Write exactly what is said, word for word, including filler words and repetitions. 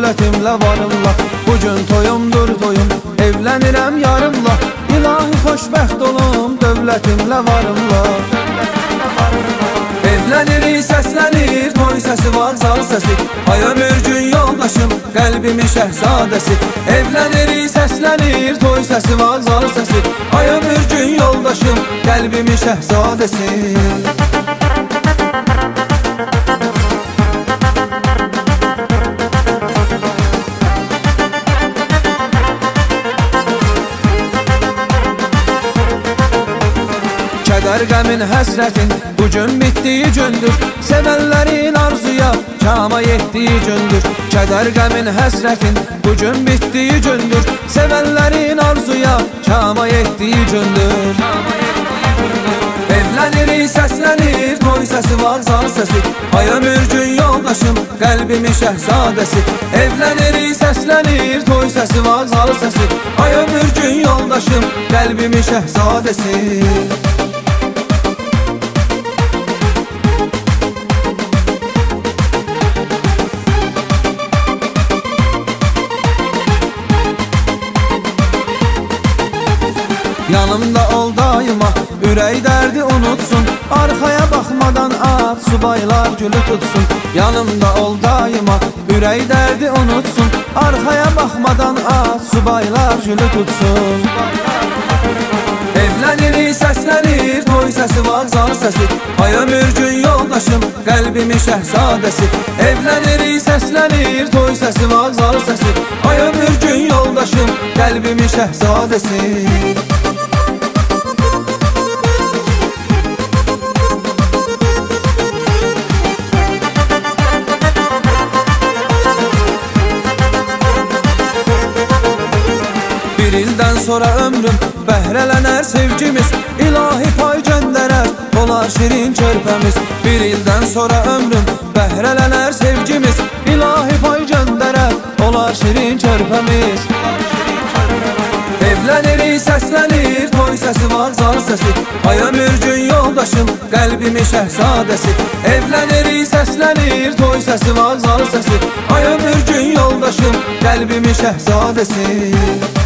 dövlətimlə varımla. Bugün toyumdur toyum, evlənirəm yarımla. İlahi xoşbəxt olum, dövlətimlə varımla. Evlənirik, səslənir, toy səsi var, zal səsi. Ay ömür gün yoldaşım, qəlbimin şəhzadəsi. Evlənirik, səslənir, toy səsi var, zal səsi. Ay ömür gün yoldaşım, qəlbimin şəhzadəsi. Kədər qəmin həsrətin bugün bitdiyi gündür. Sevənlərin arzuya kama yetdiyi gündür. Kədər qəmin həsrətin bugün bitdiyi gündür. Sevənlərin arzuya kama yetdiyi gündür. Evlənirik, səslənir, toy səsi var, zal səsi. Ay ömür gün yoldaşım, qəlbimin şəhzadəsi. Evlənirik, səslənir, toy səsi var, zal səsi. Ay ömür gün yoldaşım, qəlbimin şəhzadəsi. Yanımda ol daima, ürək dərdi unutsun. Arxaya baxmadan at, subaylar gülü tutsun. Yanımda ol daima, ürək dərdi unutsun. Arxaya baxmadan at, subaylar gülü tutsun. Evlənirik, səslənir, toy səsi var, zal səsi. Ay ömür gün yoldaşım, qəlbimin şəhzadəsi. Evlənirik, səslənir, toy səsi var, zal səsi. Ay ömür gün yoldaşım, qəlbimin şəhzadəsi. Bir ildən sonra ömrüm bəhrələnər sevgimiz. İlahi pay göndərər, olar şirin körpəmiz. Bir ildən sonra ömrüm bəhrələnər sevgimiz. İlahi pay göndərər, olar şirin körpəmiz. Evlənirik, səslənir, toy səsi var, zal səsi. Ay ömür gün yoldaşım, qəlbimin şəhzadəsi. Evlənirik, səslənir, toy səsi var, zal səsi. Ay ömür gün yoldaşım, qəlbimin şəhzadəsi.